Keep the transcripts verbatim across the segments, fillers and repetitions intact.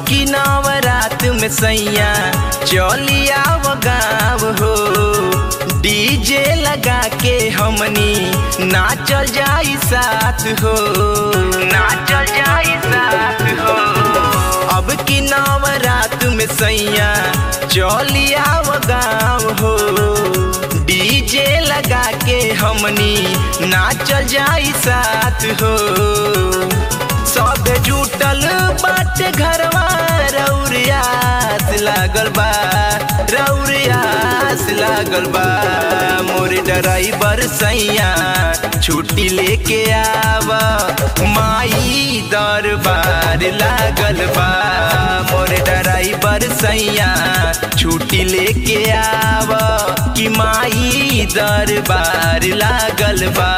की नवरात में सैया चलिया वो गाँव हो, डीजे लगा के हमनी नाचल जाई साथ हो, नाचल जाई साथ हो। अब की नवरात में सैया चलिया वो गाँव हो, डीजे लगा के हमनी नाचल जाई साथ हो। सब जुटल बाटे घरवा रौरियास लागल बा, रौरियास लागल बा। मोर ड्राइवर सैया छुट्टी लेके आव, माई दरबार लागल बा। मोर ड्राइवर सैया छुट्टी लेके आव कि माई दरबार लागल बा।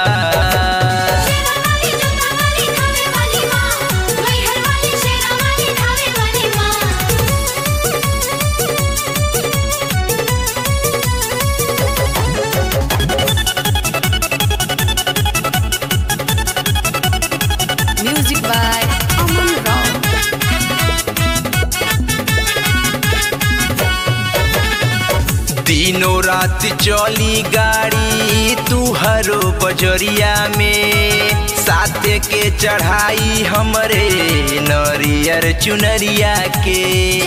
Music by Aman Rao. दिनों रात चली गाड़ी तू हरो बजरिया में, साथे के चढ़ाई हमरे नरियर चुनरिया के।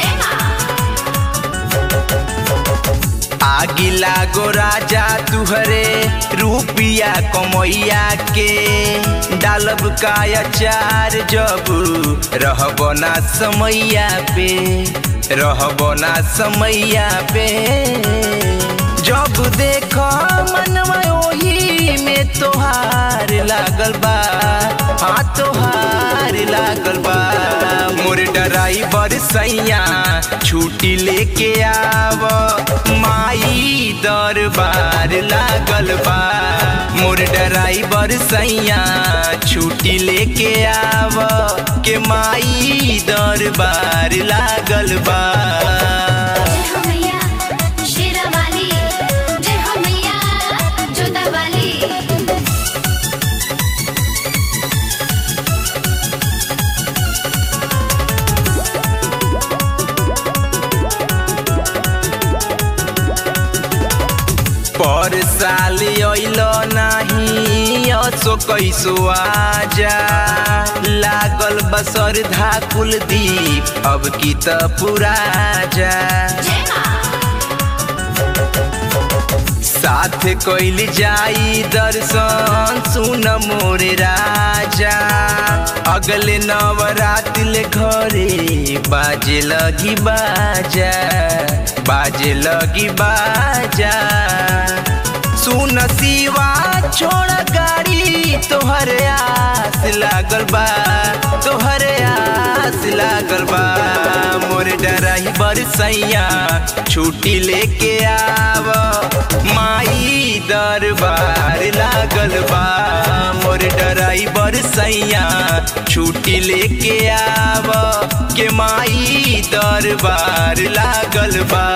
आगी लागो राजा तुहरे रुपिया कमैया के, डालब का अचार जब रहबो ना समैया पे, रहबो ना समैया पे। जब देखो मनवा ओही में तोहार लागल बा, हाँ तोहार लागल बा। मोर ड्राइवर सैया छुट्टी लेके आव, माई दरबार लागल बा। मोर ड्राइवर सैया छुट्टी लेके आव के माई दरबार लागल बा। पर साल अइलो नाही असो कैसो आजा, लागल बसर धा कुलदीप अब की त पूरा जा। साथ कैल जाई दर्शन सुन मोरे राजा, अगले नवरात ले घरे बाजे लगी बाजा, बाजे लगी बाजा। सुन शिवा छोड़ गाड़ी तोहर आस लागल बा, तोहर आस लागल बा। मोर ड्राइवर सैया छुट्टी लेके आव, माई दरबार लागल बा। मोर ड्राइवर सैया छुट्टी लेके आव के माई दरबार लागल बा।